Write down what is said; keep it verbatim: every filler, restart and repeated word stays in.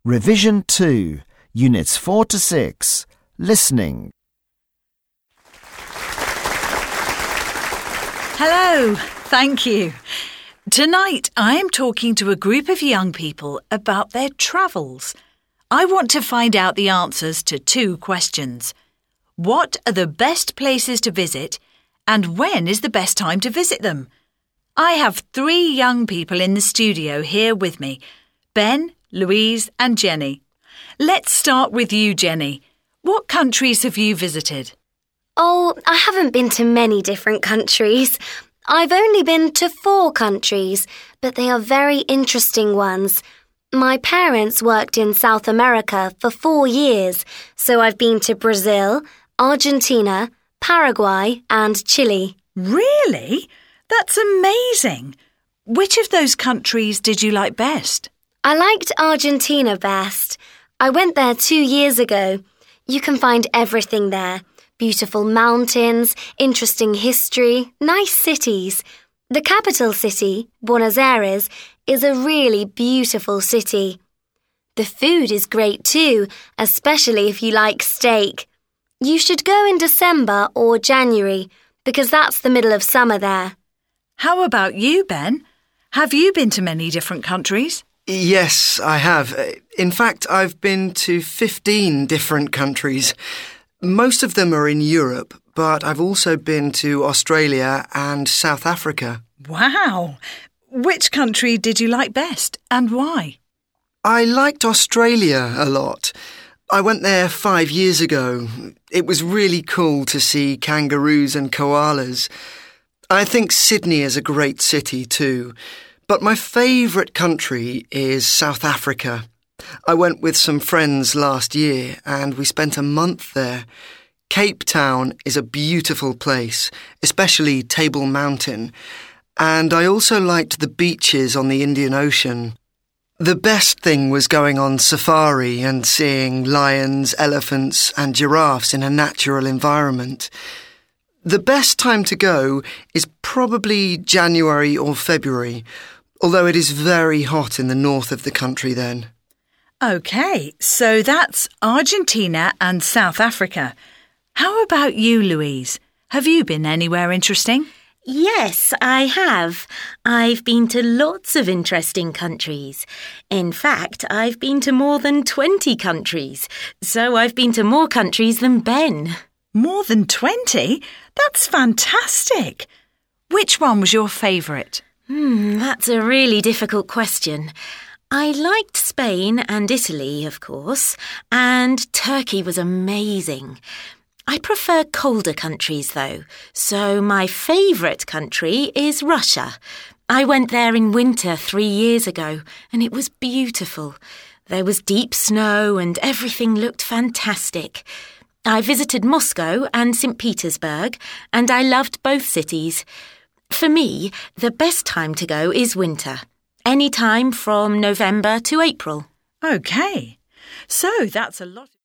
Revision two, Units four to six. Listening. Hello, thank you. Tonight I am talking to a group of young people about their travels. I want to find out the answers to two questions. What are the best places to visit, and when is the best time to visit them? I have three young people in the studio here with me, Ben, Louise and Jenny. Let's start with you, Jenny. What countries have you visited? Oh, I haven't been to many different countries. I've only been to four countries, but they are very interesting ones. My parents worked in South America for four years, so I've been to Brazil, Argentina, Paraguay and Chile. Really? That's amazing. Which of those countries did you like best? I liked Argentina best. I went there two years ago. You can find everything there. Beautiful mountains, interesting history, nice cities. The capital city, Buenos Aires, is a really beautiful city. The food is great too, especially if you like steak. You should go in December or January, because that's the middle of summer there. How about you, Ben? Have you been to many different countries? Yes, I have. In fact, I've been to fifteen different countries. Most of them are in Europe, but I've also been to Australia and South Africa. Wow! Which country did you like best and why? I liked Australia a lot. I went there five years ago. It was really cool to see kangaroos and koalas. I think Sydney is a great city too. But my favourite country is South Africa. I went with some friends last year and we spent a month there. Cape Town is a beautiful place, especially Table Mountain. And I also liked the beaches on the Indian Ocean. The best thing was going on safari and seeing lions, elephants and giraffes in a natural environment. The best time to go is probably January or February, although it is very hot in the north of the country then. OK, so that's Argentina and South Africa. How about you, Louise? Have you been anywhere interesting? Yes, I have. I've been to lots of interesting countries. In fact, I've been to more than twenty countries. So I've been to more countries than Ben. More than twenty? That's fantastic. Which one was your favourite? Hmm, that's a really difficult question. I liked Spain and Italy, of course, and Turkey was amazing. I prefer colder countries, though, so my favourite country is Russia. I went there in winter three years ago, and it was beautiful. There was deep snow and everything looked fantastic. I visited Moscow and Saint Petersburg, and I loved both cities. For me, the best time to go is winter. Any time from November to April. OK, so that's a lot.